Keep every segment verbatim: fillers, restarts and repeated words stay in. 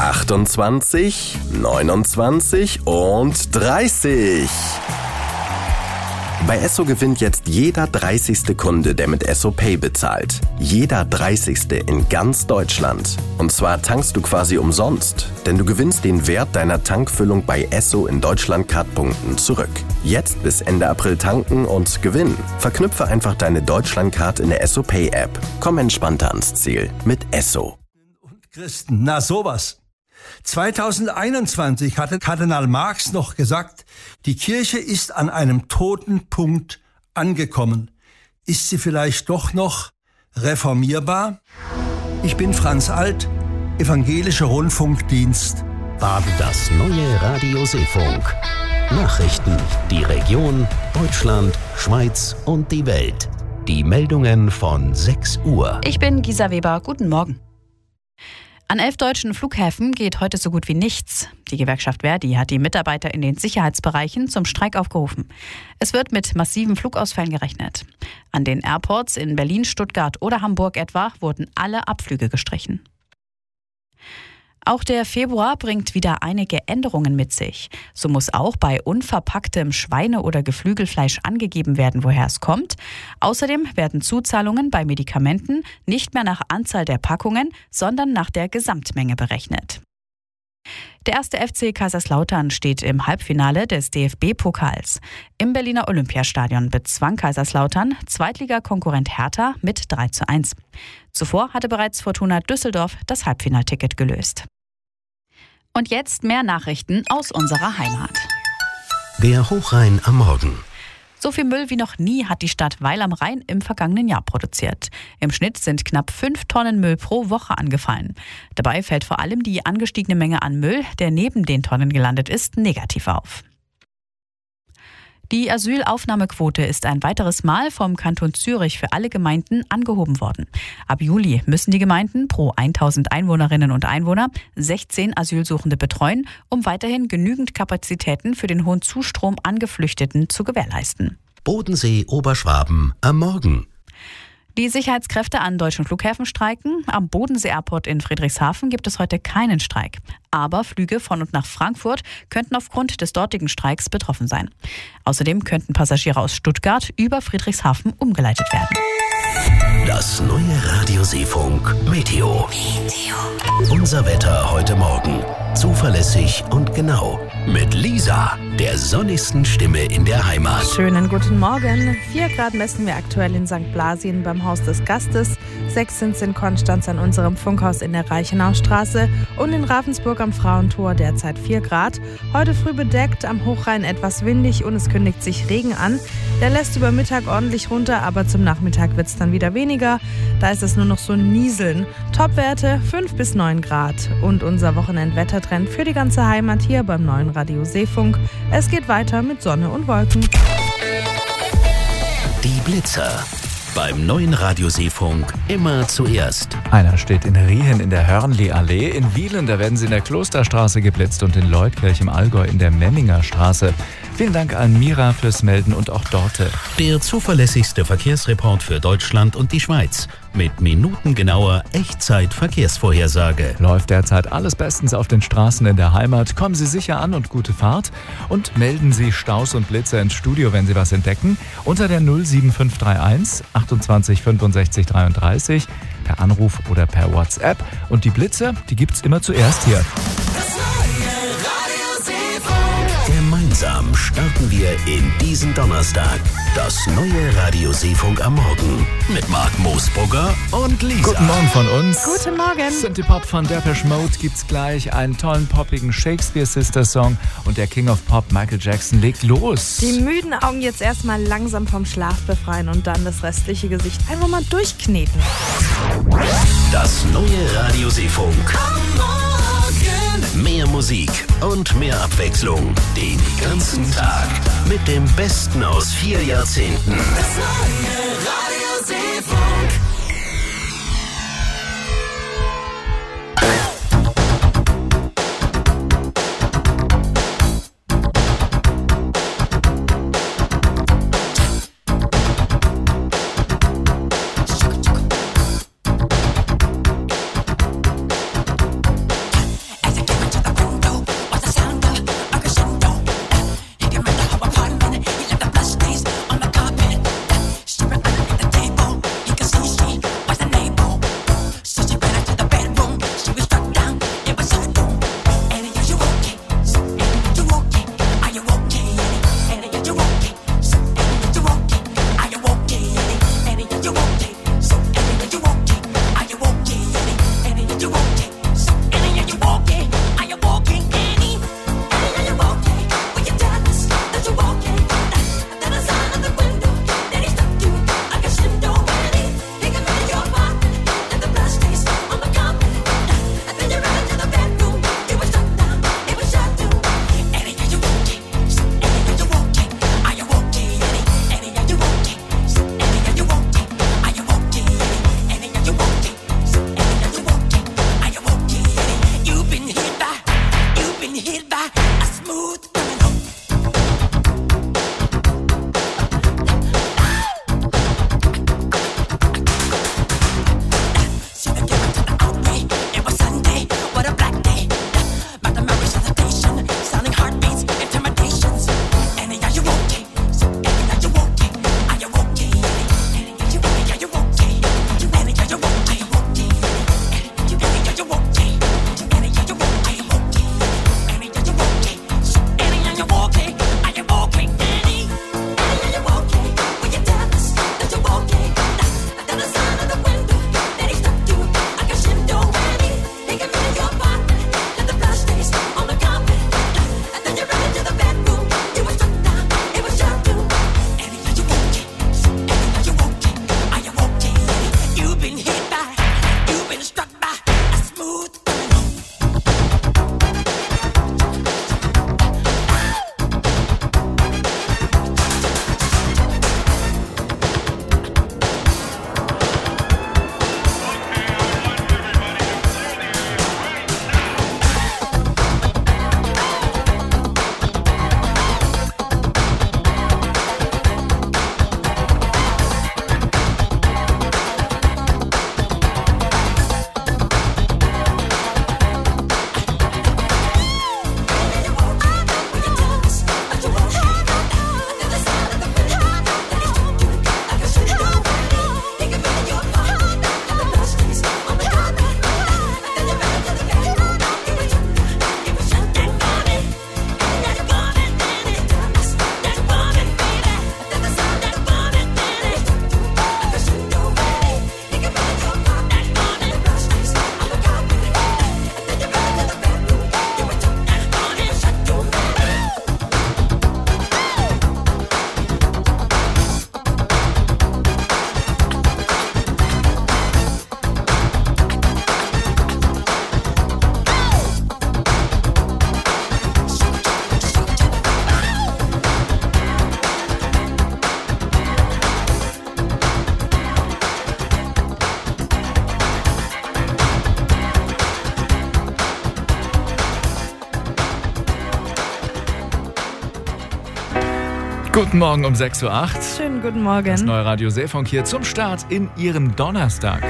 achtundzwanzig, neunundzwanzig und dreißig. Bei Esso gewinnt jetzt jeder dreißigste Kunde, der mit Esso Pay bezahlt. Jeder dreißigste in ganz Deutschland. Und zwar tankst du quasi umsonst, denn du gewinnst den Wert deiner Tankfüllung bei Esso in Deutschlandcard-Punkten zurück. Jetzt bis Ende April tanken und gewinnen. Verknüpfe einfach deine Deutschlandcard in der Esso Pay App. Komm entspannter ans Ziel mit Esso. Und Christen, na sowas. zweitausendeinundzwanzig hatte Kardinal Marx noch gesagt, die Kirche ist an einem toten Punkt angekommen. Ist sie vielleicht doch noch reformierbar? Ich bin Franz Alt, Evangelischer Rundfunkdienst Baden. Das neue Radio Seefunk. Nachrichten, die Region, Deutschland, Schweiz und die Welt. Die Meldungen von sechs Uhr. Ich bin Gisa Weber, guten Morgen. An elf deutschen Flughäfen geht heute so gut wie nichts. Die Gewerkschaft Verdi hat die Mitarbeiter in den Sicherheitsbereichen zum Streik aufgerufen. Es wird mit massiven Flugausfällen gerechnet. An den Airports in Berlin, Stuttgart oder Hamburg etwa wurden alle Abflüge gestrichen. Auch der Februar bringt wieder einige Änderungen mit sich. So muss auch bei unverpacktem Schweine- oder Geflügelfleisch angegeben werden, woher es kommt. Außerdem werden Zuzahlungen bei Medikamenten nicht mehr nach Anzahl der Packungen, sondern nach der Gesamtmenge berechnet. Der erste F C Kaiserslautern steht im Halbfinale des D F B-Pokals. Im Berliner Olympiastadion bezwang Kaiserslautern Zweitligakonkurrent Hertha mit drei zu eins. Zuvor hatte bereits Fortuna Düsseldorf das Halbfinalticket gelöst. Und jetzt mehr Nachrichten aus unserer Heimat. Der Hochrhein am Morgen. So viel Müll wie noch nie hat die Stadt Weil am Rhein im vergangenen Jahr produziert. Im Schnitt sind knapp fünf Tonnen Müll pro Woche angefallen. Dabei fällt vor allem die angestiegene Menge an Müll, der neben den Tonnen gelandet ist, negativ auf. Die Asylaufnahmequote ist ein weiteres Mal vom Kanton Zürich für alle Gemeinden angehoben worden. Ab Juli müssen die Gemeinden pro tausend Einwohnerinnen und Einwohner sechzehn Asylsuchende betreuen, um weiterhin genügend Kapazitäten für den hohen Zustrom an Geflüchteten zu gewährleisten. Bodensee, Oberschwaben am Morgen. Die Sicherheitskräfte an deutschen Flughäfen streiken. Am Bodensee-Airport in Friedrichshafen gibt es heute keinen Streik. Aber Flüge von und nach Frankfurt könnten aufgrund des dortigen Streiks betroffen sein. Außerdem könnten Passagiere aus Stuttgart über Friedrichshafen umgeleitet werden. Das neue Radio Seefunk Meteo. Meteo. Unser Wetter heute Morgen. Zuverlässig und genau. Mit Lisa, der sonnigsten Stimme in der Heimat. Schönen guten Morgen. Vier Grad messen wir aktuell in Sankt Blasien beim Haus des Gastes. Sechs sind es in Konstanz an unserem Funkhaus in der Reichenaustraße und in Ravensburg am Frauentor derzeit vier Grad. Heute früh bedeckt, am Hochrhein etwas windig und es kündigt sich Regen an. Der lässt über Mittag ordentlich runter, aber zum Nachmittag wird es dann wieder weniger. Da ist es nur noch so ein Nieseln. Topwerte fünf bis neun Grad. Und unser Wochenendwettertrend für die ganze Heimat hier beim neuen Radio Seefunk. Es geht weiter mit Sonne und Wolken. Die Blitzer. Beim neuen Radio Seefunk immer zuerst. Einer steht in Riehen in der Hörnli-Allee. In Wielen, da werden sie in der Klosterstraße geblitzt und in Leutkirch im Allgäu in der Memminger Straße. Vielen Dank an Mira fürs Melden und auch Dorte. Der zuverlässigste Verkehrsreport für Deutschland und die Schweiz. Mit minutengenauer Echtzeit-Verkehrsvorhersage. Läuft derzeit alles bestens auf den Straßen in der Heimat. Kommen Sie sicher an und gute Fahrt. Und melden Sie Staus und Blitze ins Studio, wenn Sie was entdecken. Unter der null sieben fünf drei eins achtundzwanzig fünfundsechzig dreiunddreißig. Per Anruf oder per WhatsApp. Und die Blitze, die gibt's immer zuerst hier. Gemeinsam starten wir in diesen Donnerstag. Das neue Radio Seefunk am Morgen. Mit Marc Moosbrugger und Lisa. Guten Morgen von uns. Guten Morgen. Synthie Pop von Depeche Mode gibt's gleich. Einen tollen poppigen Shakespeare Sister Song. Und der King of Pop Michael Jackson legt los. Die müden Augen jetzt erstmal langsam vom Schlaf befreien und dann das restliche Gesicht einfach mal durchkneten. Das neue Radio Seefunk. Am Morgen. Mehr Musik und mehr Abwechslung. Den ganzen Tag. Mit dem Besten aus vier Jahrzehnten. Das neue Radio Seefunk. Guten Morgen um sechs Uhr acht. Schönen guten Morgen. Das neue Radio Seefunk hier zum Start in Ihren Donnerstag.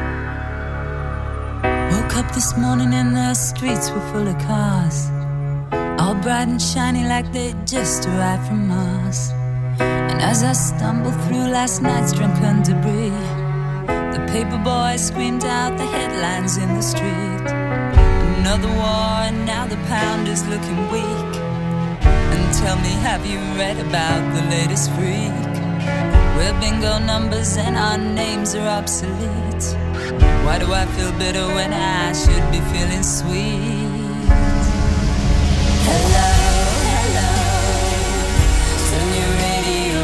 Woke up this morning and the streets were full of cars, all bright and shiny like they just arrived from Mars. And as I stumbled through last night's drunken debris, the paper boy screamed out the headlines in the street. Another war and now the pound is looking weak. And tell me, have you read about the latest freak? We're bingo numbers and our names are obsolete. Why do I feel bitter when I should be feeling sweet? Hello, hello, turn your radio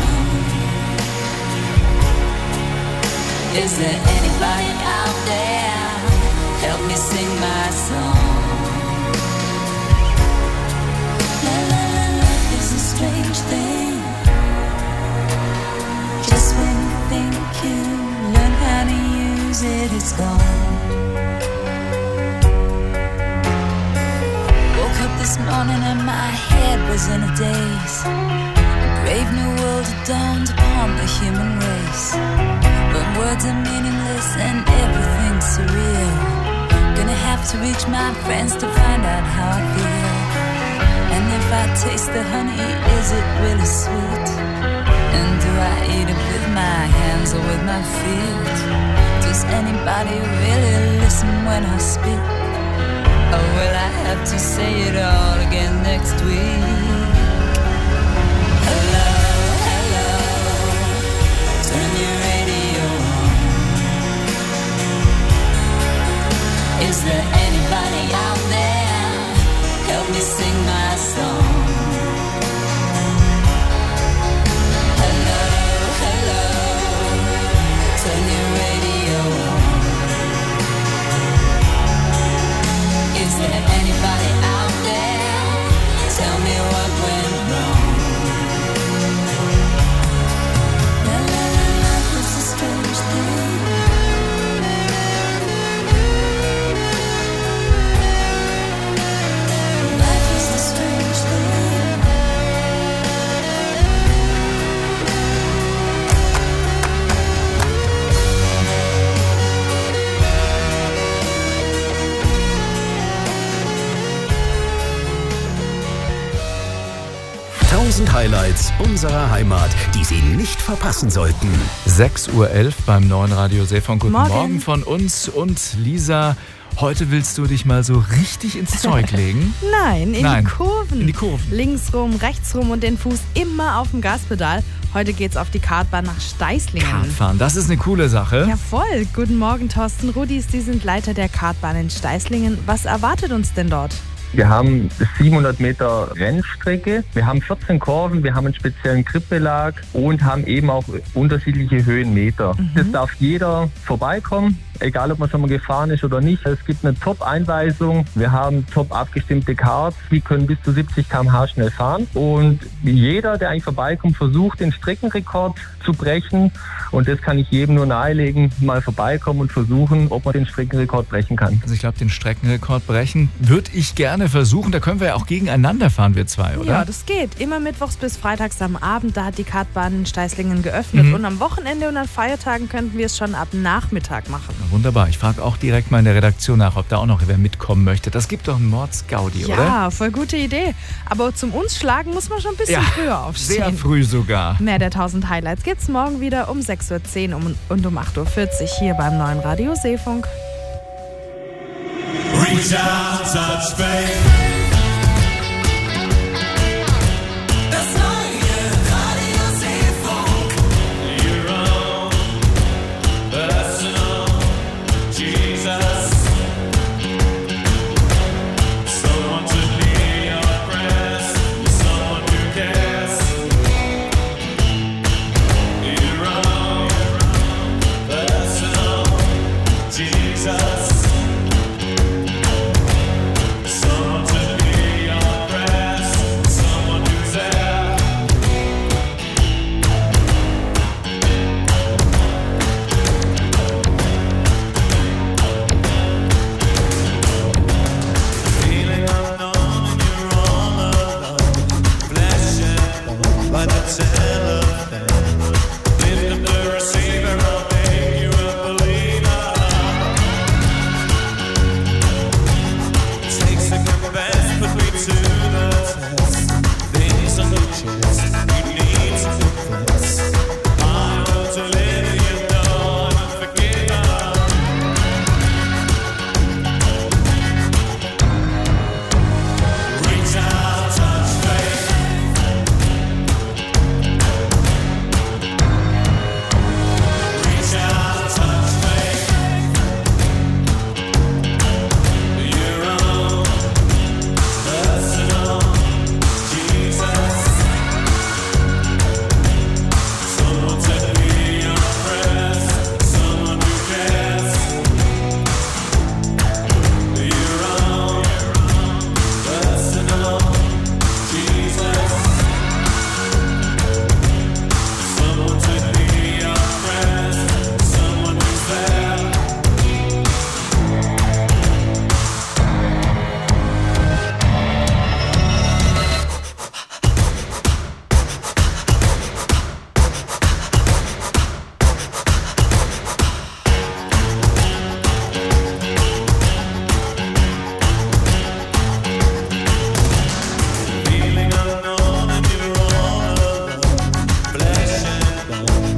on. Is there anybody out there? Help me sing my song. La la la, life is a strange thing. Just when you think you learn how to use it, it's gone. Woke up this morning and my head was in a daze. A brave new world had dawned upon the human race. But words are meaningless and everything's surreal. Gonna have to reach my friends to find out how I feel. And if I taste the honey, is it really sweet? And do I eat it with my hands or with my feet? Does anybody really listen when I speak? Or will I have to say it all again next week? Hello, hello, turn your radio on. Is there anybody out there? Help me sing my song. Hello, hello, turn your radio on. Is there anybody out there? Tell me what went wrong. La la la, life is a strange thing. Life is a strange thing. tausend Highlights unserer Heimat, die Sie nicht verpassen sollten. sechs Uhr elf beim neuen Radio Seefunk. Guten Morgen. Morgen von uns und Lisa. Heute willst du dich mal so richtig ins Zeug legen. Nein, in Nein, die Kurven. in die Kurven. Links rum, rechts rum und den Fuß immer auf dem Gaspedal. Heute geht's auf die Kartbahn nach Steißlingen. Kartfahren, das ist eine coole Sache. Ja, voll. Guten Morgen, Thorsten Rudis. Sie sind Leiter der Kartbahn in Steißlingen. Was erwartet uns denn dort? Wir haben siebenhundert Meter Rennstrecke, wir haben vierzehn Kurven, wir haben einen speziellen Gripbelag und haben eben auch unterschiedliche Höhenmeter. Mhm. Das darf jeder vorbeikommen, egal ob man schon mal gefahren ist oder nicht. Es gibt eine Top-Einweisung, wir haben top abgestimmte Karts, die können bis zu siebzig Kilometer pro Stunde schnell fahren. Und jeder, der eigentlich vorbeikommt, versucht den Streckenrekord zu brechen. Und das kann ich jedem nur nahelegen, mal vorbeikommen und versuchen, ob man den Streckenrekord brechen kann. Also ich glaube, den Streckenrekord brechen würde ich gerne versuchen. Da können wir ja auch gegeneinander fahren, wir zwei, oder? Ja, das geht. Immer mittwochs bis freitags am Abend, da hat die Kartbahn in Steißlingen geöffnet. Mhm. Und am Wochenende und an Feiertagen könnten wir es schon ab Nachmittag machen. Wunderbar. Ich frage auch direkt mal in der Redaktion nach, ob da auch noch wer mitkommen möchte. Das gibt doch einen Mordsgaudi, ja, oder? Ja, voll gute Idee. Aber zum uns schlagen muss man schon ein bisschen ja, früher aufstehen. Sehr früh sogar. Mehr der tausend Highlights gibt's morgen wieder um sechs Uhr zehn und um acht Uhr vierzig hier beim neuen Radio Seefunk. Reach out, touch faith. Jesus, so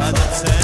by the ten.